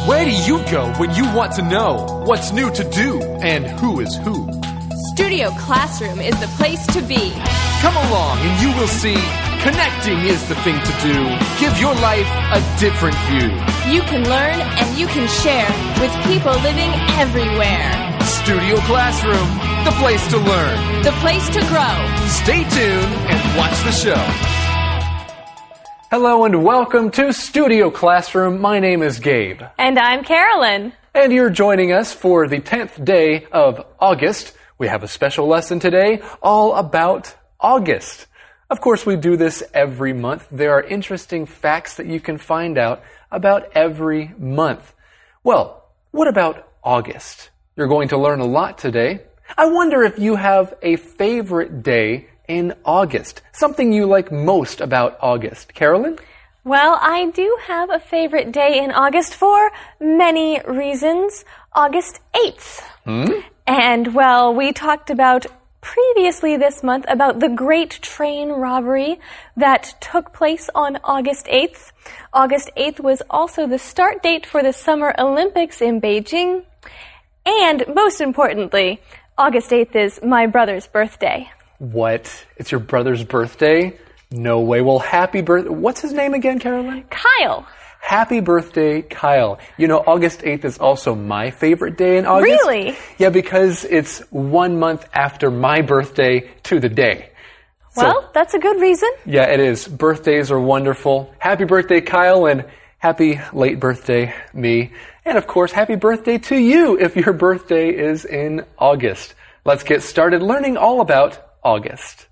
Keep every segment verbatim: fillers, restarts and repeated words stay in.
Where do you go when you want to know what's new to do and who is who? Studio Classroom is the place to be. Come along and you will see connecting is the thing to do. Give your life a different view. You can learn and you can share with people living everywhere. Studio Classroom, the place to learn. The place to grow. Stay tuned and watch the show. Hello and welcome to Studio Classroom. My name is Gabe. And I'm Carolyn. And you're joining us for the tenth day of August. We have a special lesson today all about August. Of course, we do this every month. There are interesting facts that you can find out about every month. Well, what about August? You're going to learn a lot today. I wonder if you have a favorite day in August, something you like most about August. Carolyn? Well, I do have a favorite day in August for many reasons. August eighth. Hmm? And, well, we talked about previously this month about the great train robbery that took place on August eighth. August eighth was also the start date for the Summer Olympics in Beijing. And, most importantly, August eighth is my brother's birthday. What? It's your brother's birthday? No way. Well, happy birthday. What's his name again, Carolyn? Kyle. Happy birthday, Kyle. You know, August eighth is also my favorite day in August. Really? Yeah, because it's one month after my birthday to the day. Well, so, that's a good reason. Yeah, it is. Birthdays are wonderful. Happy birthday, Kyle, and happy late birthday, me. And of course, happy birthday to you if your birthday is in August. Let's get started learning all about August.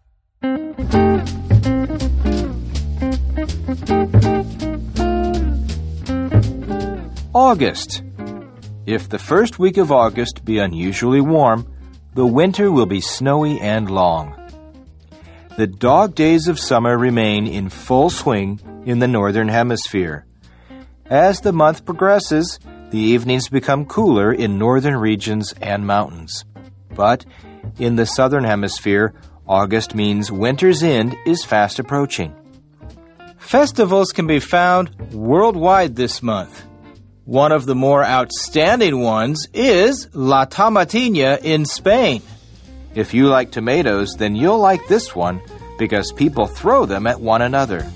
August. If the first week of August be unusually warm, the winter will be snowy and long. The dog days of summer remain in full swing in the northern hemisphere. As the month progresses, the evenings become cooler in northern regions and mountains. But in the southern hemisphere, August means winter's end is fast approaching. Festivals can be found worldwide this month. One of the more outstanding ones is La Tomatina in Spain. If you like tomatoes, then you'll like this one because people throw them at one another.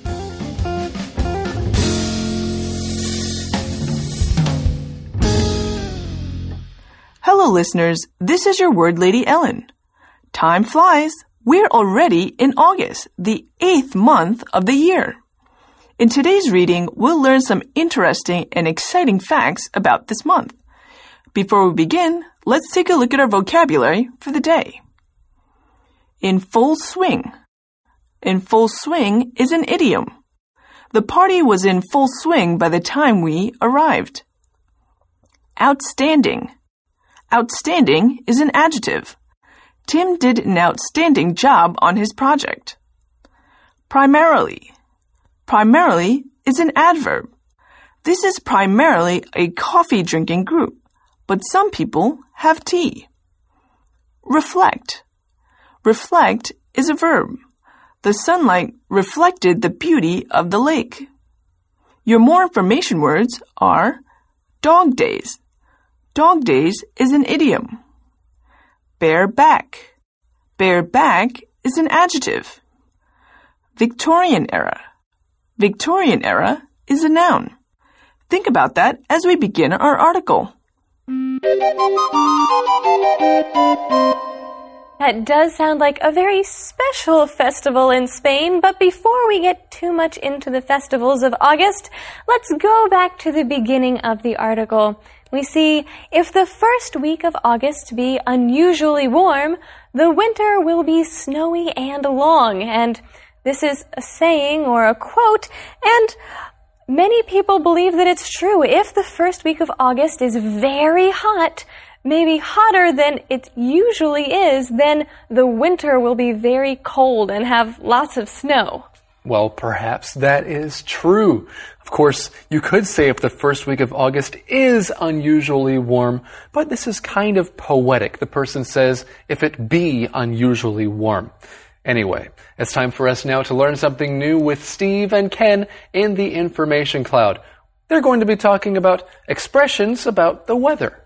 Hello, listeners. This is your word lady, Ellen. Time flies. We're already in August, the eighth month of the year. In today's reading, we'll learn some interesting and exciting facts about this month. Before we begin, let's take a look at our vocabulary for the day. In full swing. In full swing is an idiom. The party was in full swing by the time we arrived. Outstanding. Outstanding is an adjective. Tim did an outstanding job on his project. Primarily. Primarily is an adverb. This is primarily a coffee-drinking group, but some people have tea. Reflect. Reflect is a verb. The sunlight reflected the beauty of the lake. Your more information words are dog days. Dog days is an idiom. Bare back. Bare back is an adjective. Victorian era. Victorian era is a noun. Think about that as we begin our article. That does sound like a very special festival in Spain, but before we get too much into the festivals of August, let's go back to the beginning of the article. We see, if the first week of August be unusually warm, the winter will be snowy and long. And this is a saying or a quote, and many people believe that it's true. If the first week of August is very hot, maybe hotter than it usually is, then the winter will be very cold and have lots of snow. Well, perhaps that is true. Of course, you could say if the first week of August is unusually warm, but this is kind of poetic. The person says, if it be unusually warm. Anyway, it's time for us now to learn something new with Steve and Ken in the Information Cloud. They're going to be talking about expressions about the weather.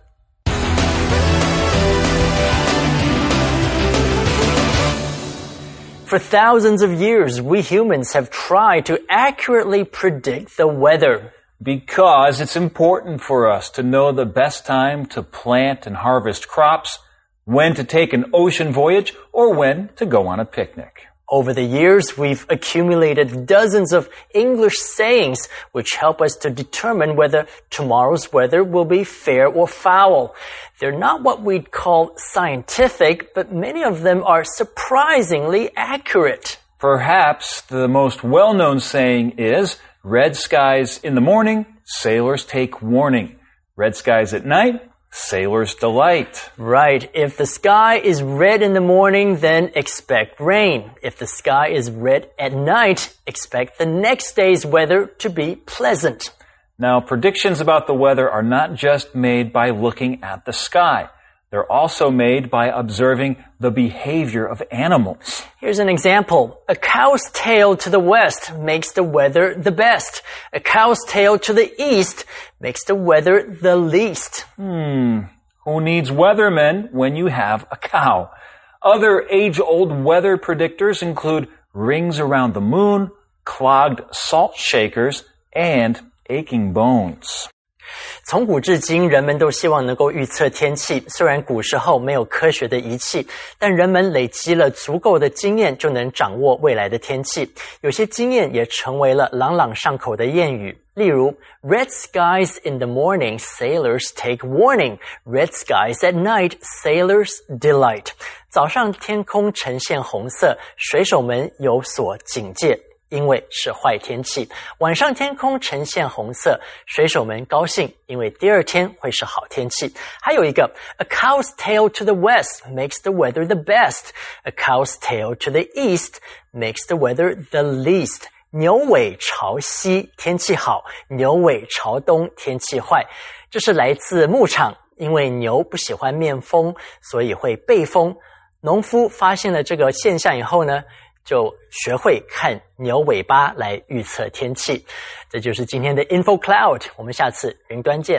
For thousands of years, we humans have tried to accurately predict the weather. Because it's important for us to know the best time to plant and harvest crops, when to take an ocean voyage, or when to go on a picnic. Over the years, we've accumulated dozens of English sayings which help us to determine whether tomorrow's weather will be fair or foul. They're not what we'd call scientific, but many of them are surprisingly accurate. Perhaps the most well-known saying is, red skies in the morning, sailors take warning. Red skies at night, sailors delight. Right. If the sky is red in the morning, then expect rain. If the sky is red at night, expect the next day's weather to be pleasant. Now, predictions about the weather are not just made by looking at the sky. They're also made by observing the behavior of animals. Here's an example. A cow's tail to the west makes the weather the best. A cow's tail to the east makes the weather the least. Hmm. Who needs weathermen when you have a cow? Other age-old weather predictors include rings around the moon, clogged salt shakers, and aching bones. 从古至今，人们都希望能够预测天气。虽然古时候没有科学的仪器，但人们累积了足够的经验，就能掌握未来的天气。有些经验也成为了朗朗上口的谚语。例如 ，Red skies in the morning, sailors take warning. Red skies at night, sailors delight. 早上天空呈现红色，水手们有所警戒。因为是坏天气，晚上天空呈现红色，水手们高兴，因为第二天会是好天气。还有一个 A cow's tail to the west makes the weather the best. A cow's tail to the east makes the weather the least. 牛尾朝西，天气好；牛尾朝东，天气坏。这是来自牧场，因为牛不喜欢面风，所以会背风。农夫发现了这个现象以后呢，就学会看牛尾巴来预测天气。这就是今天的 Info Cloud， 我们下次云端见。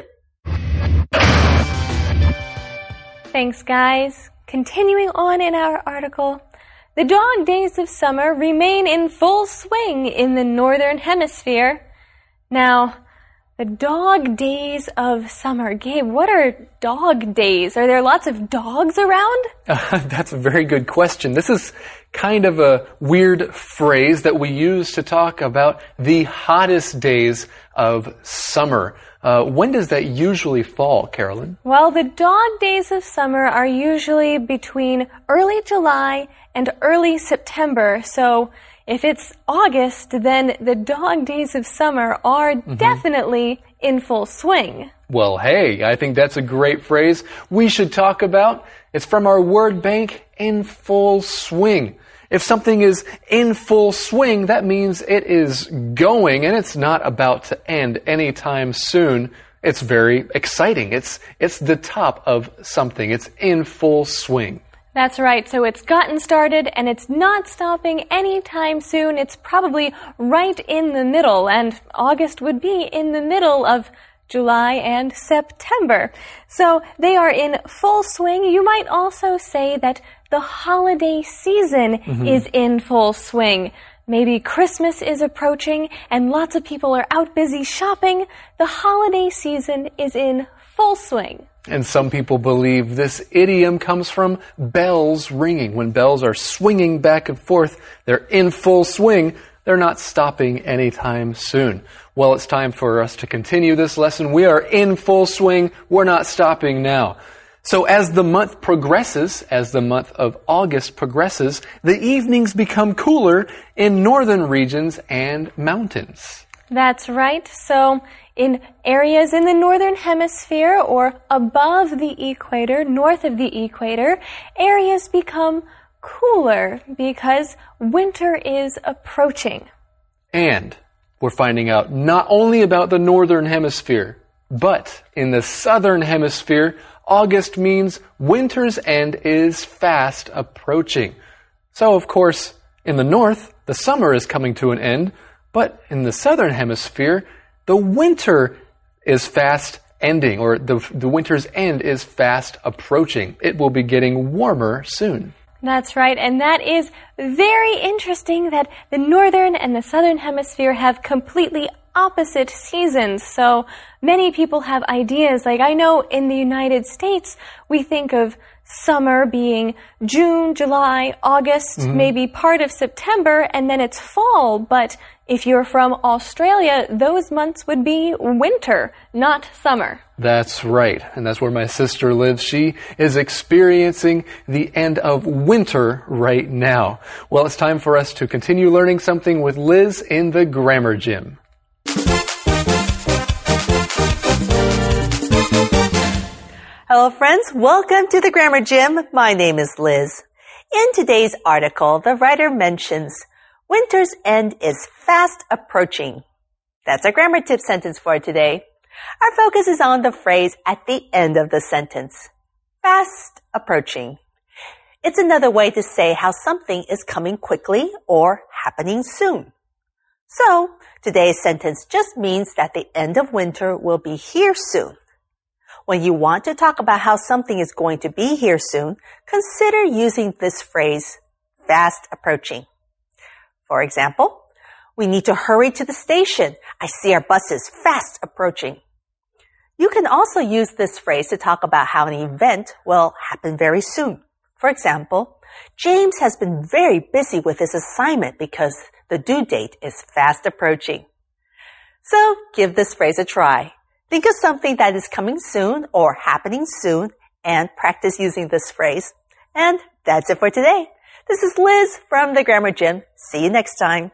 Thanks, guys. Continuing on in our article, the dog days of summer remain in full swing in the northern hemisphere. Now, the dog days of summer. Gabe, what are dog days? Are there lots of dogs around? Uh, that's a very good question. This is kind of a weird phrase that we use to talk about the hottest days of summer. Uh, when does that usually fall, Carolyn? Well, the dog days of summer are usually between early July and early September. So if it's August, then the dog days of summer are mm-hmm. definitely in full swing. Well, hey, I think that's a great phrase we should talk about. It's from our word bank, in full swing. If something is in full swing, that means it is going and it's not about to end anytime soon. It's very exciting. It's, it's the top of something. It's in full swing. That's right. So it's gotten started and it's not stopping anytime soon. It's probably right in the middle, and August would be in the middle of July and September. So they are in full swing. You might also say that the holiday season mm-hmm. is in full swing. Maybe Christmas is approaching and lots of people are out busy shopping. The holiday season is in full swing. And some people believe this idiom comes from bells ringing. When bells are swinging back and forth, they're in full swing. They're not stopping anytime soon. Well, it's time for us to continue this lesson. We are in full swing. We're not stopping now. So as the month progresses, as the month of August progresses, the evenings become cooler in northern regions and mountains. That's right. So in areas in the northern hemisphere or above the equator, north of the equator, areas become cooler because winter is approaching. And we're finding out not only about the northern hemisphere, but in the southern hemisphere, August means winter's end is fast approaching. So, of course, in the north, the summer is coming to an end, but in the southern hemisphere, the winter is fast ending, or the, the winter's end is fast approaching. It will be getting warmer soon. That's right, and that is very interesting that the northern and the southern hemisphere have completely opposite seasons. So many people have ideas. Like I know in the United States, we think of summer being June, July, August, mm-hmm. maybe part of September, and then it's fall. But if you're from Australia, those months would be winter, not summer. That's right. And that's where my sister lives. She is experiencing the end of winter right now. Well, it's time for us to continue learning something with Liz in the Grammar Gym. Hello friends, welcome to the Grammar Gym. My name is Liz. In today's article, the writer mentions winter's end is fast approaching. That's our grammar tip sentence for today. Our focus is on the phrase at the end of the sentence. Fast approaching. It's another way to say how something is coming quickly or happening soon. So, today's sentence just means that the end of winter will be here soon. When you want to talk about how something is going to be here soon, consider using this phrase, fast approaching. For example, we need to hurry to the station. I see our buses fast approaching. You can also use this phrase to talk about how an event will happen very soon. For example, James has been very busy with his assignment because the due date is fast approaching. So give this phrase a try. Think of something that is coming soon or happening soon and practice using this phrase. And that's it for today. This is Liz from the Grammar Gym. See you next time.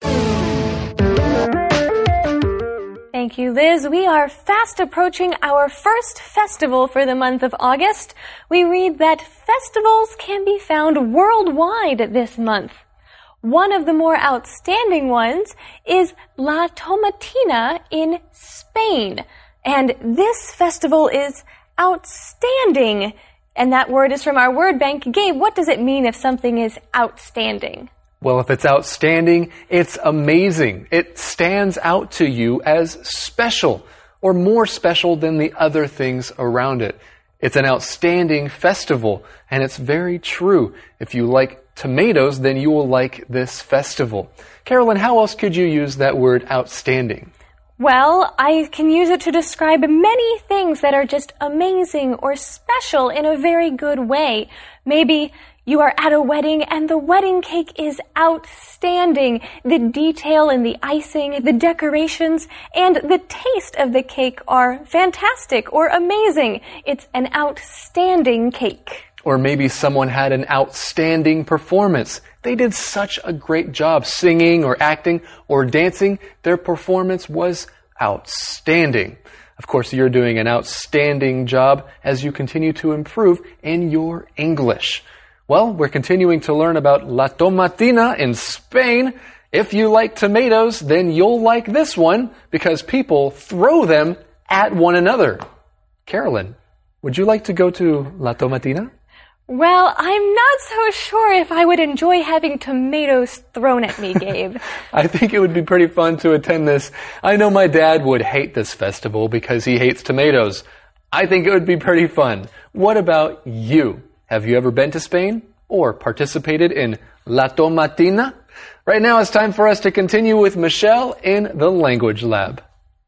Thank you, Liz. We are fast approaching our first festival for the month of August. We read that festivals can be found worldwide this month. One of the more outstanding ones is La Tomatina in Spain. And this festival is outstanding. And that word is from our word bank. Gabe, what does it mean if something is outstanding? Well, if it's outstanding, it's amazing. It stands out to you as special or more special than the other things around it. It's an outstanding festival, and it's very true. If you like tomatoes, then you will like this festival. Carolyn, how else could you use that word outstanding? Well, I can use it to describe many things that are just amazing or special in a very good way. Maybe you are at a wedding and the wedding cake is outstanding. The detail in the icing, the decorations, and the taste of the cake are fantastic or amazing. It's an outstanding cake. Or maybe someone had an outstanding performance. They did such a great job singing or acting or dancing. Their performance was outstanding. Of course, you're doing an outstanding job as you continue to improve in your English. Well, we're continuing to learn about La Tomatina in Spain. If you like tomatoes, then you'll like this one because people throw them at one another. Carolyn, would you like to go to La Tomatina? Well, I'm not so sure if I would enjoy having tomatoes thrown at me, Gabe. I think it would be pretty fun to attend this. I know my dad would hate this festival because he hates tomatoes. I think it would be pretty fun. What about you? Have you ever been to Spain or participated in La Tomatina? Right now it's time for us to continue with Michelle in the Language Lab.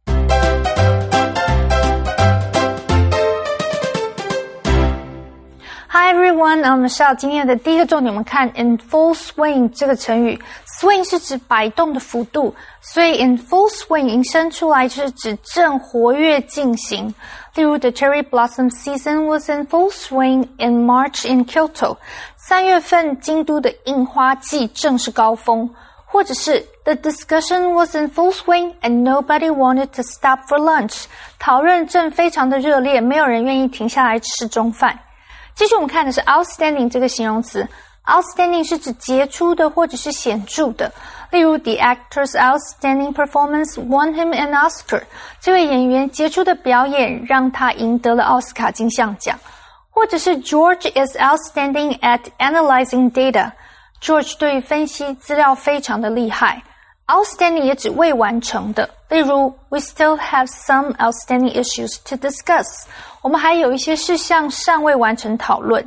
Hi everyone, I'm Michelle. 今天的第一个重点，我们看 in full swing 这个成语。swing 是指摆动的幅度，所以 in full swing 引申出来就是指正活跃进行。例如 The cherry blossom season was in full swing in March in Kyoto. 三月份京都的樱花季正是高峰。或者是 The discussion was in full swing and nobody wanted to stop for lunch. 讨论正非常的热烈，没有人愿意停下来吃中饭。继续我们看的是 outstanding 这个形容词。outstanding 是指杰出的或者是显著的。例如 The actor's outstanding performance won him an Oscar. 这位演员杰出的表演让他赢得了奥斯卡金像奖。或者是 George is outstanding at analyzing data. George 对分析资料非常的厉害。 outstanding 也指未完成的，例如 We still have some outstanding issues to discuss. 我们还有一些事项尚未完成讨论。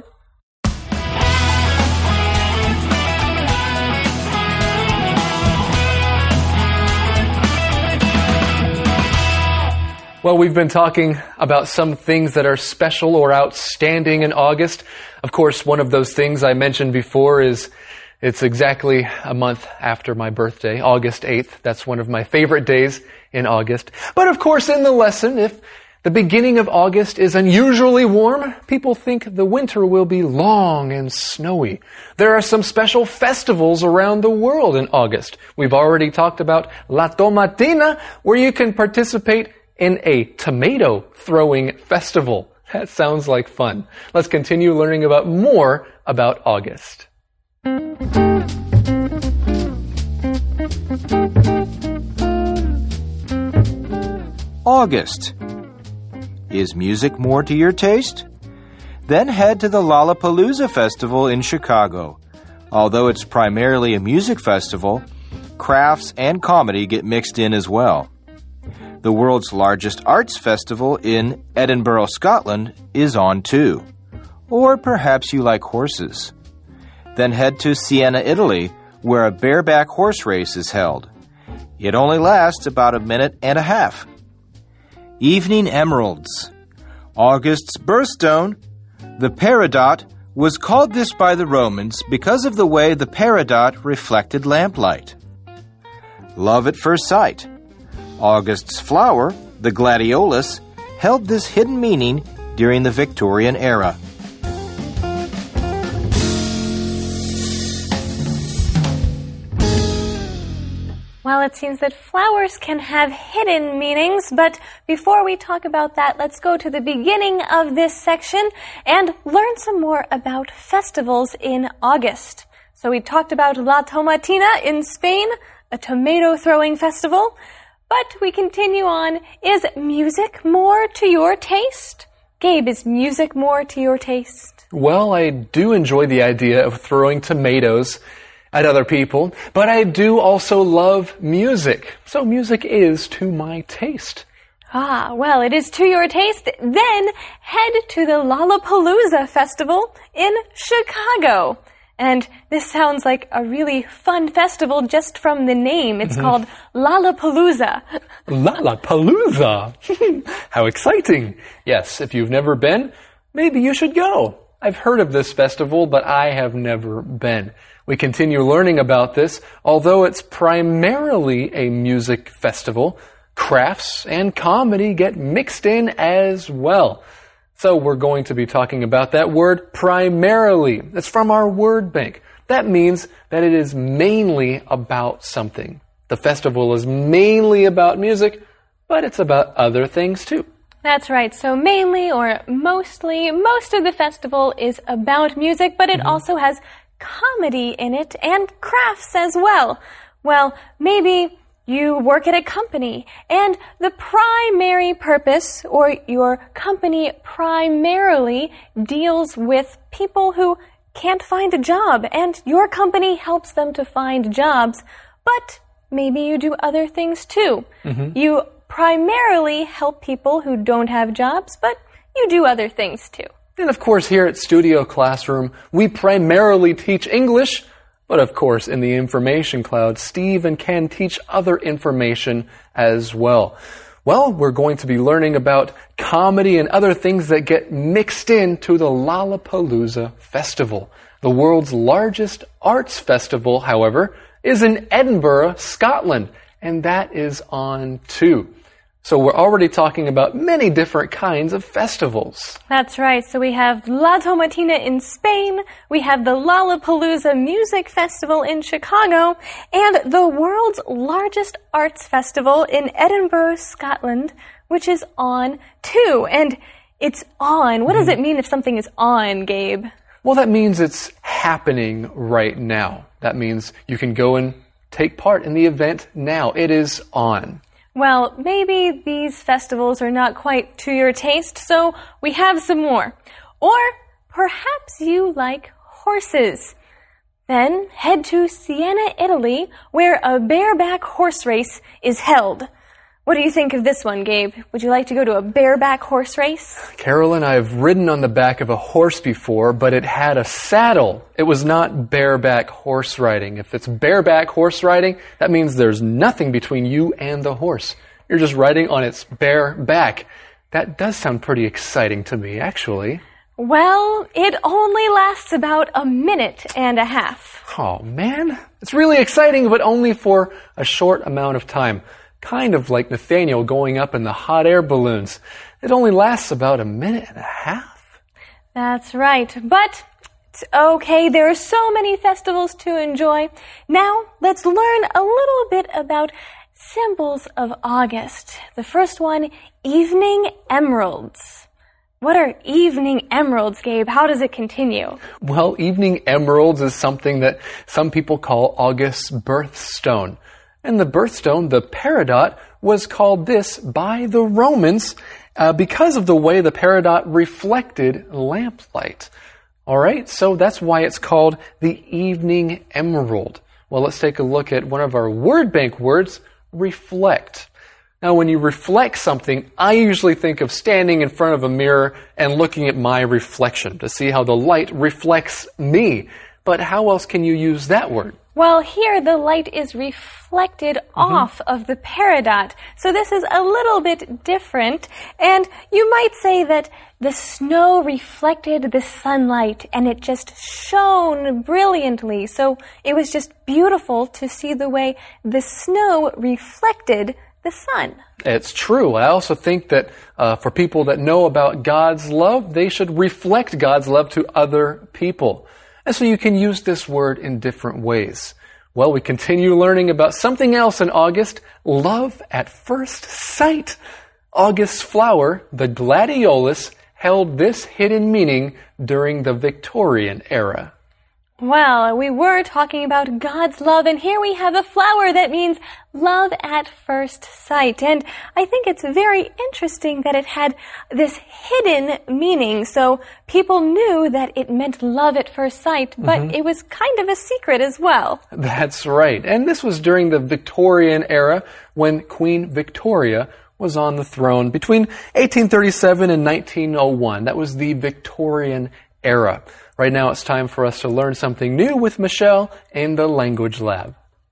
Well, we've been talking about some things that are special or outstanding in August. Of course, one of those things I mentioned before is it's exactly a month after my birthday, August eighth. That's one of my favorite days in August. But of course, in the lesson, if the beginning of August is unusually warm, people think the winter will be long and snowy. There are some special festivals around the world in August. We've already talked about La Tomatina, where you can participate in a tomato throwing festival. That sounds like fun. Let's continue learning about more about August. August. Is music more to your taste? Then head to the Lollapalooza Festival in Chicago. Although it's primarily a music festival, crafts and comedy get mixed in as well. The world's largest arts festival in Edinburgh, Scotland is on too. Or perhaps you like horses. Then head to Siena, Italy, where a bareback horse race is held. It only lasts about a minute and a half. Evening emeralds. August's birthstone. The peridot was called this by the Romans because of the way the peridot reflected lamplight. Love at first sight. August's flower, the gladiolus, held this hidden meaning during the Victorian era. Well, it seems that flowers can have hidden meanings, but before we talk about that, let's go to the beginning of this section and learn some more about festivals in August. So we talked about La Tomatina in Spain, a tomato throwing festival. But we continue on. Is music more to your taste? Gabe, is music more to your taste? Well, I do enjoy the idea of throwing tomatoes at other people, but I do also love music. So music is to my taste. Ah, well, it is to your taste. Then head to the Lollapalooza Festival in Chicago. And this sounds like a really fun festival just from the name. It's called Lollapalooza. Lollapalooza! How exciting! Yes, if you've never been, maybe you should go. I've heard of this festival, but I have never been. We continue learning about this. Although it's primarily a music festival, crafts and comedy get mixed in as well. So we're going to be talking about that word primarily. It's from our word bank. That means that it is mainly about something. The festival is mainly about music, but it's about other things too. That's right. So mainly or mostly, most of the festival is about music, but it mm-hmm. also has comedy in it and crafts as well. Well, maybe you work at a company, and the primary purpose, or your company primarily deals with people who can't find a job, and your company helps them to find jobs. But maybe you do other things too. Mm-hmm. You primarily help people who don't have jobs, but you do other things too. And of course, here at Studio Classroom, we primarily teach English. But of course, in the information cloud, Steve and Ken teach other information as well. Well, we're going to be learning about comedy and other things that get mixed into the Lollapalooza Festival. The world's largest arts festival, however, is in Edinburgh, Scotland, and that is on too. So we're already talking about many different kinds of festivals. That's right. So we have La Tomatina in Spain, we have the Lollapalooza Music Festival in Chicago, and the world's largest arts festival in Edinburgh, Scotland, which is on too. And it's on. What does it mean if something is on, Gabe? Well, that means it's happening right now. That means you can go and take part in the event now. It is on. Well, maybe these festivals are not quite to your taste, so we have some more. Or perhaps you like horses. Then head to Siena, Italy, where a bareback horse race is held. What do you think of this one, Gabe? Would you like to go to a bareback horse race? Carolyn, I've ridden on the back of a horse before, but it had a saddle. It was not bareback horse riding. If it's bareback horse riding, that means there's nothing between you and the horse. You're just riding on its bare back. That does sound pretty exciting to me, actually. Well, it only lasts about a minute and a half. Oh, man. It's really exciting, but only for a short amount of time. Kind of like Nathaniel going up in the hot air balloons. It only lasts about a minute and a half. That's right. But it's okay. There are so many festivals to enjoy. Now, let's learn a little bit about symbols of August. The first one, evening emeralds. What are evening emeralds, Gabe? How does it continue? Well, evening emeralds is something that some people call August's birthstone. And the birthstone, the peridot, was called this by the Romans uh, because of the way the peridot reflected lamplight. All right, so that's why it's called the evening emerald. Well, let's take a look at one of our word bank words, reflect. Now, when you reflect something, I usually think of standing in front of a mirror and looking at my reflection to see how the light reflects me. But how else can you use that word? Well, here the light is reflected mm-hmm. off of the peridot. So this is a little bit different. And you might say that the snow reflected the sunlight and it just shone brilliantly. So it was just beautiful to see the way the snow reflected the sun. It's true. I also think that uh, for people that know about God's love, they should reflect God's love to other people. And so you can use this word in different ways. Well, we continue learning about something else in August, love at first sight. August's flower, the gladiolus, held this hidden meaning during the Victorian era. Well, we were talking about God's love, and here we have a flower that means love at first sight. And I think it's very interesting that it had this hidden meaning. So people knew that it meant love at first sight, but mm-hmm. it was kind of a secret as well. That's right. And this was during the Victorian era when Queen Victoria was on the throne between eighteen thirty-seven and nineteen oh one. That was the Victorian era. Right now it's time for us to learn something new with Michelle in the Language Lab.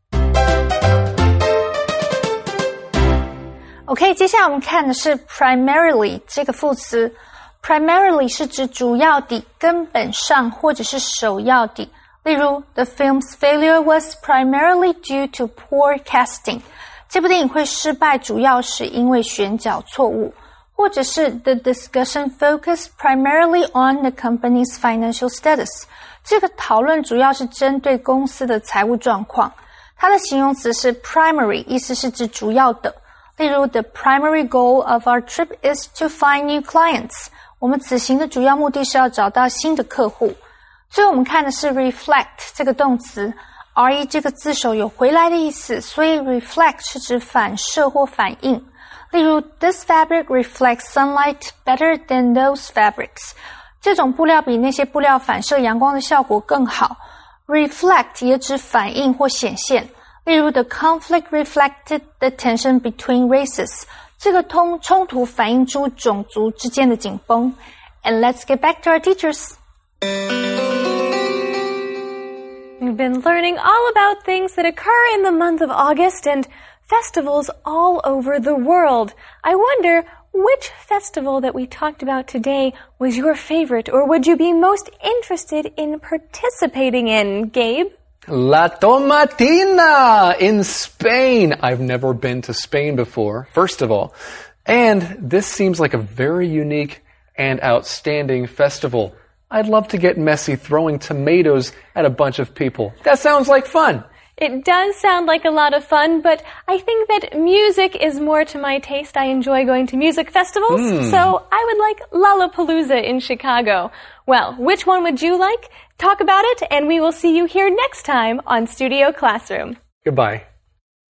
OK, 接下来我们看的是 primarily 这个副词。primarily 是指主要的、根本上或者是首要的。例如 The film's failure was primarily due to poor casting. 这部电影会失败主要是因为选角错误。或者是 The discussion focused primarily on the company's financial status. 这个讨论主要是针对公司的财务状况。它的形容词是 primary, 意思是指主要的。例如 The primary goal of our trip is to find new clients. 我们此行的主要目的是要找到新的客户。最后我们看的是 reflect 这个动词。re 这个字首有回来的意思，所以 reflect 是指反射或反应。例如 This fabric reflects sunlight better than those fabrics. 这种布料比那些布料反射阳光的效果更好。Reflect 也指反应或显现。例如 The conflict reflected the tension between races. 这个冲冲突反映出种族之间的紧绷。And let's get back to our teachers. We've been learning all about things that occur in the month of August and festivals all over the world. I wonder which festival that we talked about today was your favorite, or would you be most interested in participating in, Gabe? La Tomatina in Spain. I've never been to Spain before, first of all. And this seems like a very unique and outstanding festival. I'd love to get messy throwing tomatoes at a bunch of people. That sounds like fun. It does sound like a lot of fun, but I think that music is more to my taste. I enjoy going to music festivals, mm. so I would like Lollapalooza in Chicago. Well, which one would you like? Talk about it, and we will see you here next time on Studio Classroom. Goodbye.